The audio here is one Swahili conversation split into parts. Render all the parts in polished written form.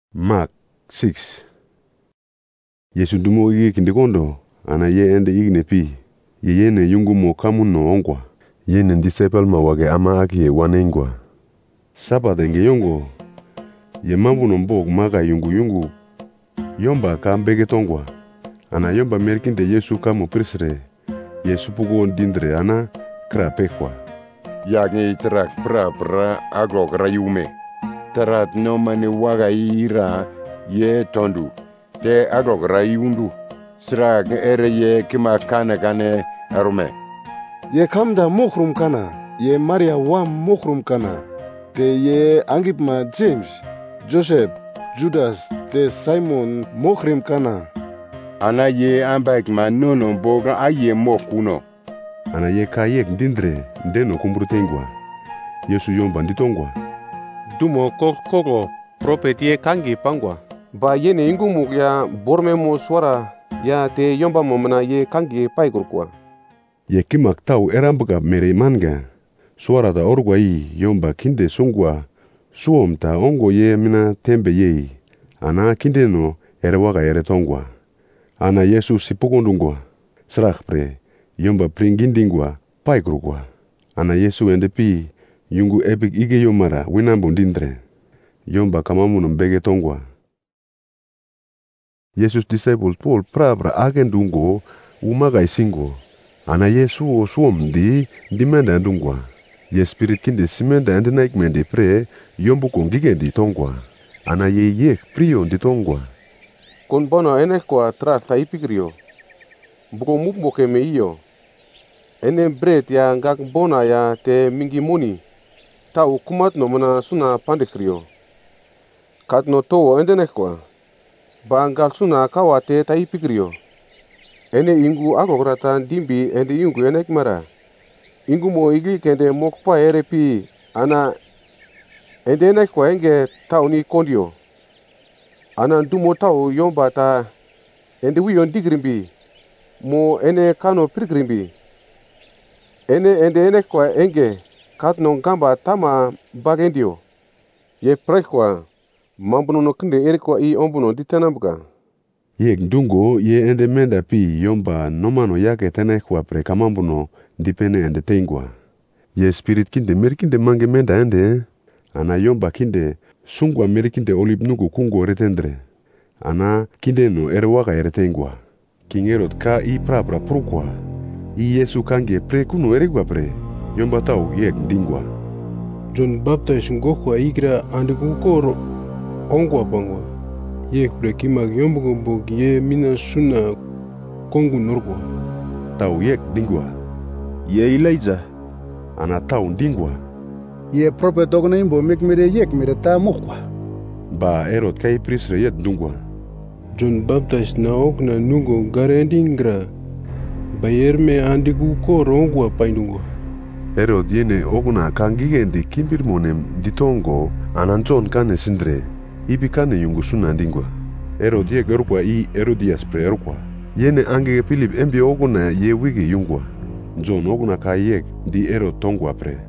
Mark 6. Yesu dumo igi kindikondo ana ye ende igne pi ye yene yungu mo kamun no ongwa yene disciple ma wage ama aki ye wanengwa Sabbath enge yongo ye mambu no mbog maga yungu yomba ka mbege tongwa ana yomba merkinde Yesu kamo prisre Yesu pugo dindre ana kra pekwa yagne itrak pra agogra yume tarat no mani waga ira ye tondu te agogra yundu srag ere ye kima kana gane arume ye kamda mokhrum kana ye Maria wam mokhrum kana te ye angipma James Joseph Judas te Simon mokhrim kana ana ye ambak ma nono boga aye mokuno ana ye kayek dindre ndeno kumbrutengwa Yesu yomba nditongwa dumo kogo prophet ye kangi pangwa ba yene ingumuk ya borme mo swara ya te yomba momna ye kangi paikurkwa ye kimak tau erambuga mere manga swara da orgwa yi yomba kinde songwa suom ta ongo ye mina tembe ye ana kinde no erewaga ere tongwa ana Yesu sipukondungwa srach pre yomba pringindingwa paikurkwa ana Yesu ende pi yungu epik ige yomara winambo ndindre yomba kamamuno mbege tongwa Jesus disciples Paul prabra agendungo umaga isingo ana Yesu o suom di menda ndungwa ye spirit kinde simenda ende naik mende pre yombu kongige di tongwa ana ye prio di tongwa kon bono enek kwa tras ta ipikrio buko mukmoke me iyo ene bread ya ngak bona ya te mingi muni ta ukumat no muna suna pandikrio kat no to ende nek kwa ba ngal suna kawa te ta ipikrio ene ingu agograta dimbi ende ingu enek mara ingu mo igi kende mokpa ere pi ana ende enek kwa enge tauni kondio ana dumo tau yomba ta ende wiyon digrimbi mo ene kano pirgrimbi ende enek kwa enge kat no gamba tama bagendio ye prekwa mambuno no kinde erikwa i ombuno ditenambuka yek ndungo ye ende menda pi yomba nomano yake tenekwa pre kamambuno dipene ende tengwa ye spirit kinde merkinde mange menda ende ana yomba kinde sungwa merkinde olip nugu kungo retendre ana kinde no erewaga eretengwa kingerot ka i prabra prukwa i Yesu kange pre kuno erigwa pre yomba tau yek dingwa John Baptist ngokwa igra andikukoro ongwa pangwa ye pre kimak yombugumbu ye mina suna kongu norgwa tau yek dingwa ye Elijah ana tau dingwa ye prophet ogna imbo mekmere yek mere ta mokwa ba erot kai prisre yet dungwa John Baptist na ogna nungo garendingra bayerme andikukoro ongwa paindungwa Erod yene oguna kangigendi kimbirmonem ditongo anan John kane sindre ibi kane yungu suna ndingwa Erod ye gerukwa i Herodias pre erukwa yene angege Philip embi oguna ye wigi yungwa John oguna ka yek di Erod tongwa pre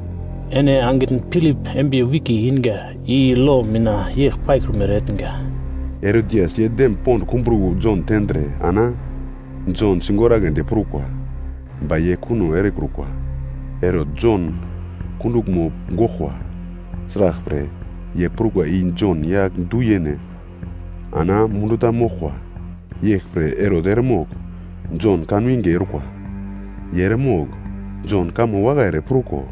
ene angin Philip embi wiki hinga i lo mina ye paikrumeretnga Herodias ye dem pond kumbrugu John tendre ana John singoragende prukwa ba ye kuno erekrukwa Erod John kunduk mo gokhwa srach pre ye prukwa in John yak duyene ana munduta mokhwa yek pre Erod ermog John kanwinge erukwa yermog John kamo waga ere pruko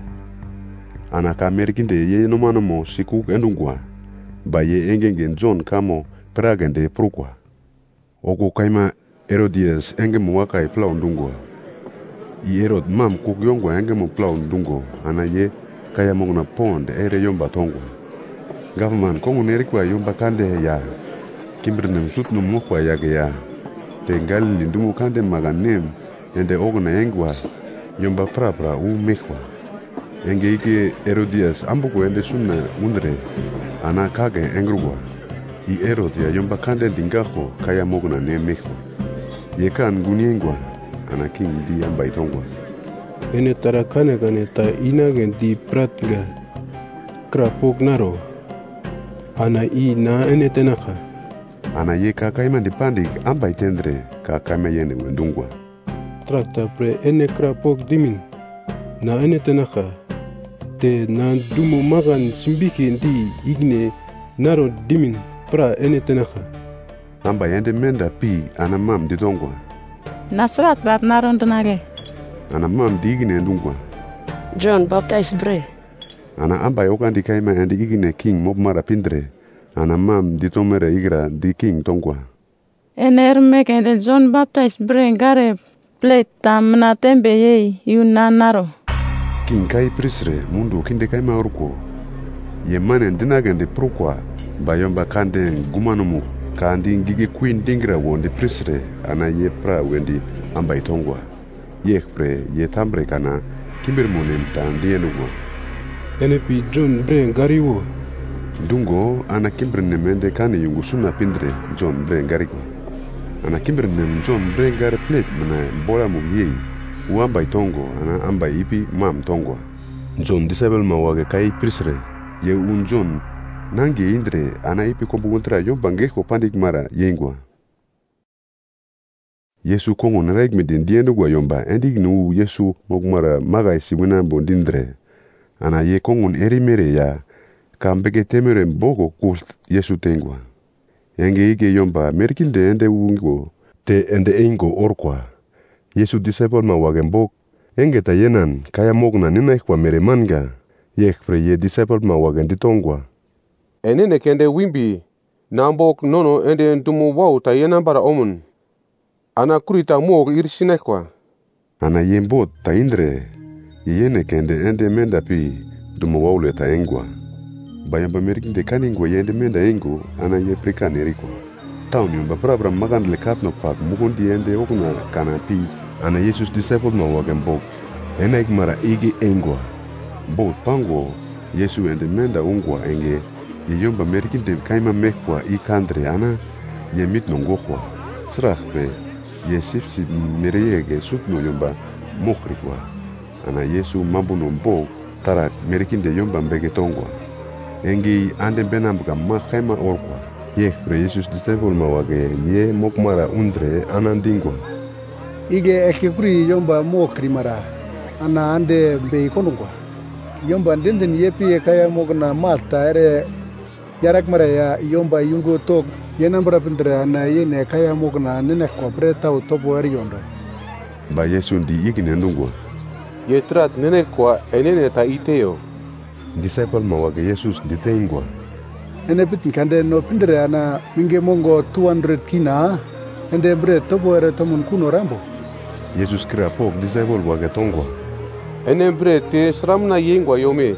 ana kamerkinde ye nomano mo sikuk endungwa ba ye engengen John kamo pragende prukwa oku kaima Herodias engemo wakai plau ndungwa i Erod mam kuk yongwa engemo plau ndungo ana ye kaya mongna pond ere yomba tongwa government kongu nerikwa yomba kande ya kimbirnem sutnum mokwa yage ya te Galili ndumu kande maganem ende ogna engwa yomba prapra mekwa enge ike Herodias ambuko ende sunna undre ana kage engrugwa i Erod ya yomba kande dingaho kaya mogna ne mekwa yekan guniengwa ana king di amba itongwa ene tarakane kane ta inagen di pratga krapok naro ana I na ene tenaka. Ana ye kakaima dipandik ambai tendre kakaima yene wendungwa. Trakta pre ene krapok dimin na ene tenaka. Te na dumo magan simbiki ndi igne naro dimin pra ene tenaka. Amba yende menda pi ana mam didongwa. Nasrat rat naron denare. Ana mam digne ndungwa. John Baptist Bre. Ana amba yokandi kaima ende igne king mob mara pindre. Ana mam ditomere igra di king tongwa. Ener mekende John Baptist Bre ngare plate tam na tembe ye yuna naro. King kai prisre mundu kinde kaima orko. Ye manen dinagende prokwa bayomba kande gumanumu kandi ngigi queen dingra wonde prisre ana ye pra wendi amba itongwa. Ye pre ye tambre kana kimbir monem tandi enugwa. Ene pi John Bre ngariwo. Dungo ana kimbir nemende kane yungu suna pindre John Bre ngarigwa. Ana kimbir nem John Bre ngare plate mana bola mugiyei. Uamba itongo ana amba ipi mam tongwa. John disable mawage kai prisre. Ye un John nange indre ana ipi kombu untra yomba ngeko pandik mara yengwa. Yesu kongo naraik me dendiendo gwa yomba endik nu Yesu mogmara maga isi wina bondindre. Ana ye kongo erimere ya kambege temere mbogo kult Yesu tengwa. Enge ige yomba merkinde ende ungo te ende engo orkwa. Yesu disciple ma wage mbok enge ta yenan kaya mogna nina ikwa mere manga. Yek pre ye disciple ma wage nditongwa. Enene kende wimbi na mbok nono ende ndumu wau ta yenan bara omun. Ana kurita muog irshinekwa. Ana yembot ta indre yene kende ende menda pi dumu wau le ta engwa. Bayamba merkinde kaningwa yende menda engo ana ye prika nerikwa. Taun yomba brabra magan le katno pak mugundi ende okuna kana pi ana Jesus disciple ma wage mbok. Ena ikmara igi engwa. Bot pango Yesu ende menda ungwa enge ye yomba merkinde kaima mekwa I kandre ana ye mit nongokhwa. Srachbe ye sipsi mereyege sutno yomba mokrikwa. Ana Yesu mambuno mbok tarak merkinde yomba mbege tongwa. Engi ande benambuka ma kaima orkwa. Ye pre Jesus disciple ma wage ye mokmara undre anandingwa. Ige ekikuri yomba mokri mara ana ande be konungwa. Yomba ndenden yepi kaya mogna malta ere yarak mara ya yomba yungo tok yenambra pindra na yene kaya mogna nene kwa breta utopo eri yonda. Ba Yesu ndi igine ndungwa. Ye trat nene kwa enene ta iteo. Disciple ma wage Jesus ditengwa. Ene pitin kande no pindra na minge mongo 200 kina ende bre topo ere tomun kuno rambo. Jesus kira pok disciple wage tongwa. Ene bre te sramna yengwa yome.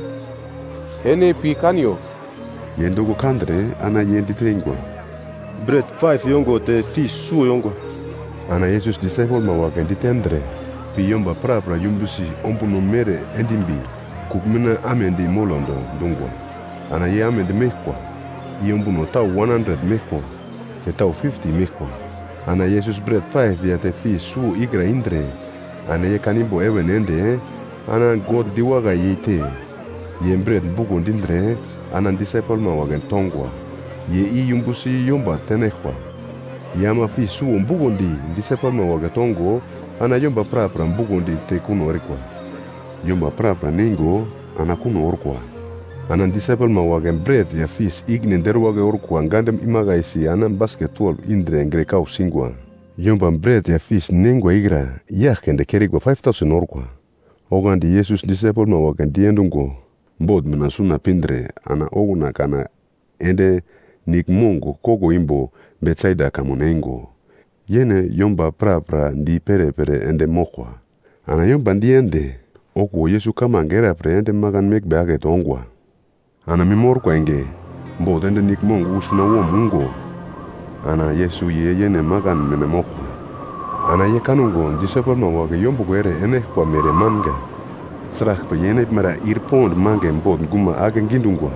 Ene pi kanyo. Yendogo kandre ana yendi tengwa. Bread 5 yongo te fish suo yongo. Ana Jesus disciple ma wage ditendre. Pi yomba prapra yumbusi ompuno mere endimbi. Kukmina amendi molondo dungwa. Ana ye amendi mekwa. Yombuno tau 100 mekwa. Te tau 50 mekwa. Ana Jesus bread 5 ya te fish suo igra indre. Ana ye kanimbo ewen ende ana God diwaga yete. Ye bread bugo ndindre ana disciple ma wagen tongwa. Ye I yumbusi yomba tenekwa. Yama fish suo mbugo ndi disciple ma wagen tongo ana yomba prapra mbugo ndi te kuno orikwa. Yomba prapra ningo ana kuno orkwa. Ana disciple ma wagen bread ya fish igne derwage orkwa ngandem imaga isi ana basket 12 indre ngrekau singwa. Yomba bread ya fish nengwa igra yakende kerigwa 5,000 orkwa. Ogandi Jesus disciple ma wagen diendungo. Bod mena suna pindre ana oguna kana ende nik mongo kogo imbo betsaida kamonengo. Yene yomba prapra ndi pere ende mokwa. Ana yomba ndiende oku Yesu kama ngera pre ende magan mekbe age tongwa. Ana mimorkwa enge bod ende nik mongo usuna wo mungo. Ana Yesu yene magan mene mokwa. Ana ye kanungo disciple ma wage yombo kwere ene kwa mere manga. Srach pe yene mara irpond mange bod guma age ngindungwa.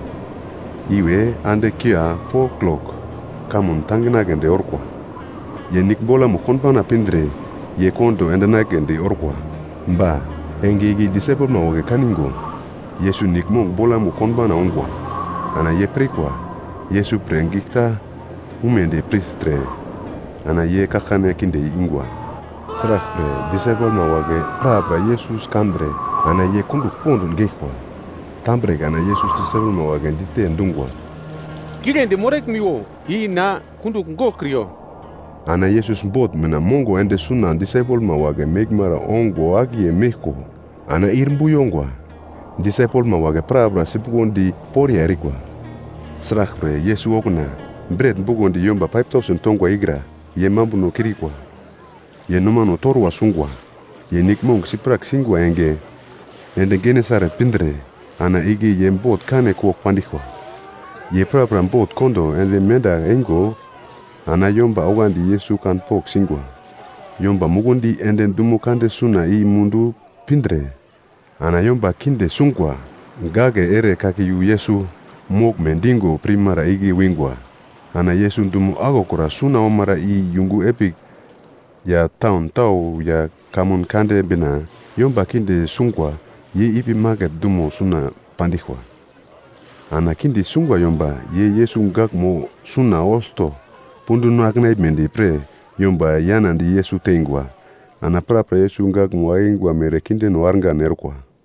Iwe ande kia 4 o'clock kamun tangina gende orkwa. Ye nikbola mo konpana pindre ye kondo ende nagende orkwa. Mba engegi disciple ma wage kaningo. Yesu nikmong bola mo konpana ongwa. Ana ye prikwa. Yesu prengikta umende pristre ana ye kakane kinde ingwa. Serak pre disciple ma wage prabra Yesus kandre ana ye kundu pondun gekwa. Tambre ana Yesus disciple ma wage dite ndungwa. Kigende morek miwo na kundu ngokrio. Ana Yesus bot mena mongo ende suna disciple ma wage megmara ongo agi e meko. Ana irmbu yongwa. Disciple ma wage prabra sipugondi pori erikwa. Serak pre Yesu okuna bread bugondi yomba 5,000 tongwa igra ye mambu no kirikwa. Ye noma no torwa sungwa. Ye nikmong siprak singwa enge. Ende gene sare pindre. Ana igi ye mbot kane kuwa pandikwa. Ye prabra mbot kondo ende menda engo. Ana yomba awandi Yesu kan pok singwa. Yomba mugundi ende dumu kande suna i mundu pindre. Ana yomba kinde sungwa. Ngage ere kaki yu Yesu mok mendingo primara igi wingwa. Ana Yesu dumu agokora suna omara i yungu epik ya town tau ya kamun kande bina yomba kinde sungwa ye ipi maget dumo suna pandikwa. Ana kinde sungwa yomba ye Yesu ngak mo suna osto pundu nakna mendi pre yomba yanandi Yesu tengwa. Ana prapra Yesu ngak mo aingwa mere kinde no arga nerkwa.